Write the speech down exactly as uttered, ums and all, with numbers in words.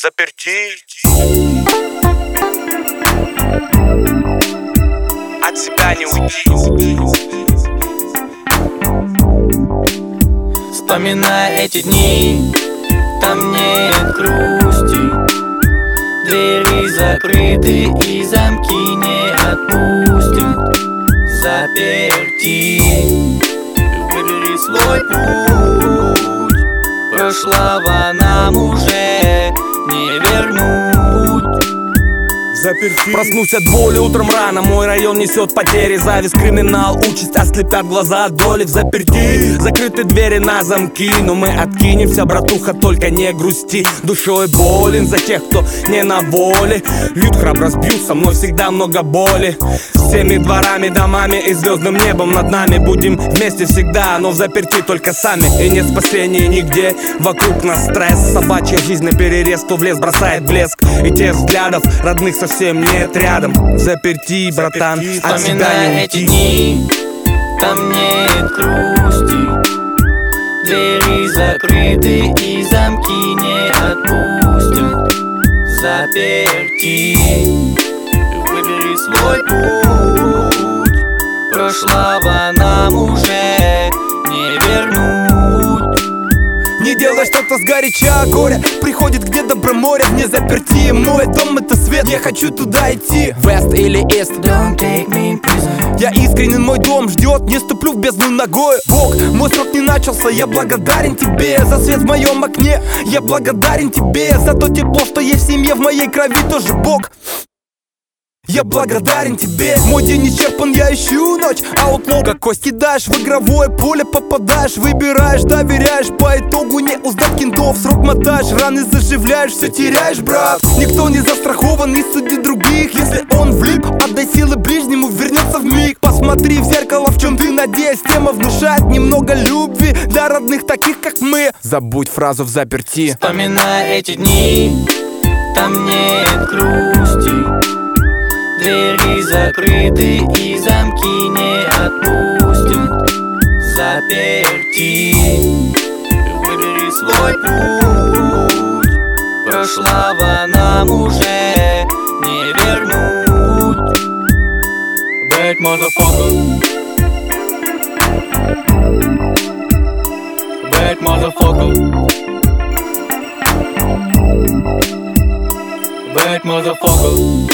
взаперти. От себя не уйти. Вспоминая эти дни, там нет грусти. Двери закрыты и замки не отпустят. Заперти. Выбери свой путь. Прошлого нам уже не вернуть. Заперти. Проснусь от боли утром рано, мой район несет потери. Зависть, криминал, участь, ослепят глаза от доли. В заперти, закрыты двери на замки. Но мы откинемся, братуха, только не грусти. Душой болен за тех, кто не на воле. Льют храбро сбьют, со мной всегда много боли. Всеми дворами, домами и звездным небом над нами. Будем вместе всегда, но в заперти только сами. И нет спасения нигде, вокруг нас стресс. Собачья жизнь наперерез, кто в лес бросает блеск. И тех взглядов родных совсем нет рядом. В заперти, братан, от себя не Вспоминая эти дни, там нет грусти. Двери закрыты и замки не отпустят. Заперти. Выбери свой путь. Прошлого нам уже не вернуть. Не делай что-то сгоряча, горе приходит где-то про море. Не заперти, мой дом это свет, я хочу туда идти. Вест или Ист, Don't take me in prison. я искренен, мой дом ждет, не ступлю в бездну ногой. Бог, мой срок не начался, я благодарен тебе за свет в моем окне. Я благодарен тебе за то тепло, что есть в семье, в моей крови тоже Бог. Я благодарен тебе. Мой день исчерпан, я ищу ночь. Аутлоу, кость кидаешь в игровое поле, попадаешь, выбираешь, доверяешь. По итогу не узнать кентов, срок мотаешь, раны заживляешь, все теряешь, брат. Никто не застрахован, не суди других. Если он влип, отдай силы ближнему, вернется в миг. Посмотри в зеркало, в чем ты надеясь. Тема внушает немного любви для родных таких, как мы. Забудь фразу в заперти. Вспоминая эти дни, там нет грусти. Двери закрыты и замки не отпустят. Заперти. Выбери свой путь. Прошлого нам уже не вернуть. Bad motherfucker. Bad motherfucker. Bad motherfucker.